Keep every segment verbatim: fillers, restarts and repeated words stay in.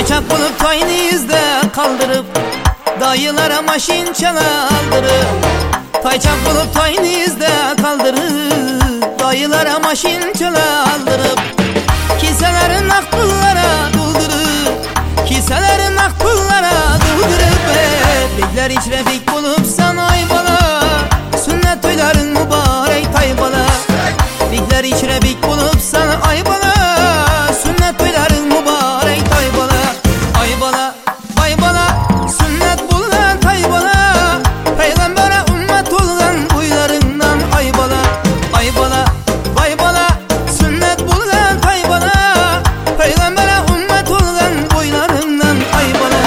Tayçak bulup tayını yüzde kaldırıp dayılara maşin çalaldırıp. Tayçak bulup tayını yüzde kaldırıp dayılara maşin çalaldırıp. Kiselerin akpullara doldurup, kiselerin akpullara doldurup. Bekler içre bek bulup sana ay bala, sünnet toyların mübarek tay bala. Bekler içre bek bulup sana ay bala, sünnet toyların mübarek tay bala. Ay bala, bay bala, sünnet bulunan tay bala. Peygambere ümmet olgan boylarından ay bala. Ay bala, bay bala, sünnet bulunan tay bala. Peygambere ümmet olgan boylarından ay bala.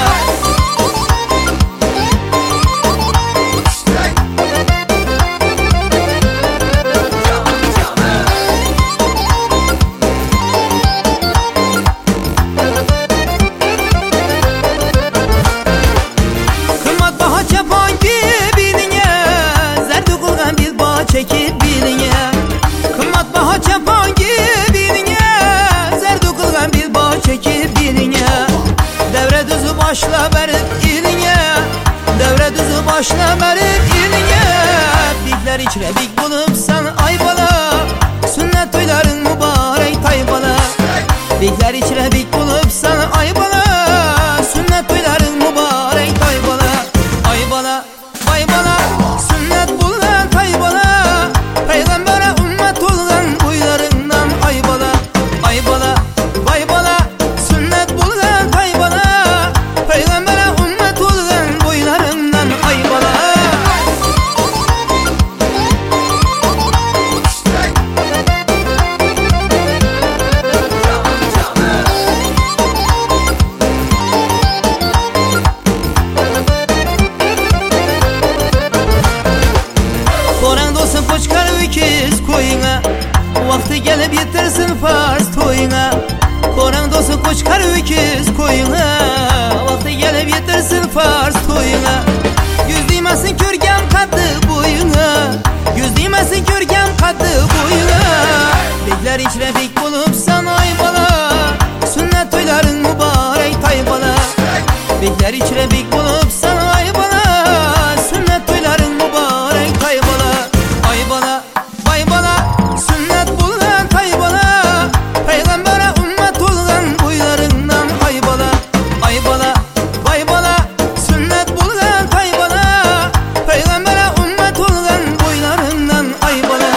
Çekip biline kımmat baha çapan gibiline, zerdu kılgan bir bağ çekip biline. Devre düzü başla verip iline, devre düzü başla verip iline. Bikler içre bik bulup sen ay bala, sünnet toyların mübarek tay bala. Bikler içre bik bulup sen ay bala, sünnet toyların mübarek tay bala. Ay bala, bay bala, sünnet bulunan tay bala. Peygambere ümmet olgan boylarından ay bala. Ay bala, bay bala, sünnet bulunan tay bala. Peygambere ümmet olgan boylarından ay bala. Koran dostum koçkar öküz koyuna, vakti gelip yetirsin farz toyuna. Koran dostum koçkar öküz koyuna, vakti gelip yetirsin farz toyuna. Yüz değmesin körgem kaddı boyuna, yüz değmesin körgem kaddı boyuna. Bekler içre bek bulup sana ay bala, sünnet toyların mübarek tay bala. Bekler içre bek bulup sana ay bala, sünnet toyların mübarek tay bala. Ay bala, bay bala, sünnet bulunan tay bala. Peygambere ümmet olgan boylarından ay bala. Ay bala, bay bala, sünnet bulunan tay bala. Peygambere ümmet olgan boylarından ay bala.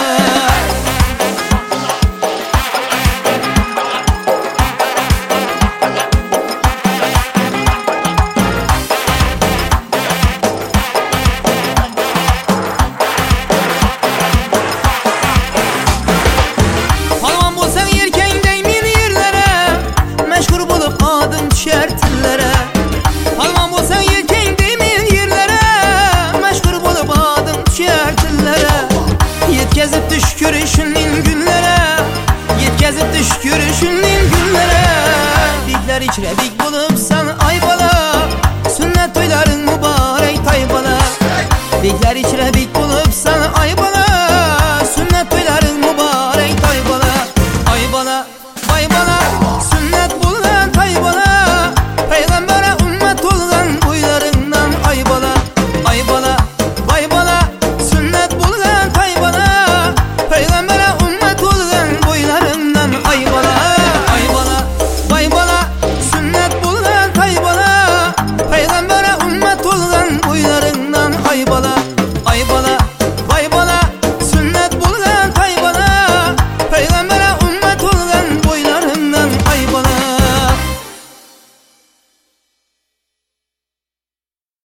Adım düşer tillere, Palman bolsan yelken demin yerlere. Meşgul bulup adım düşer tillere, yetkazip düş görüşünün günlere, yetkazip düş görüşünün günlere. Bikler içre bik bulup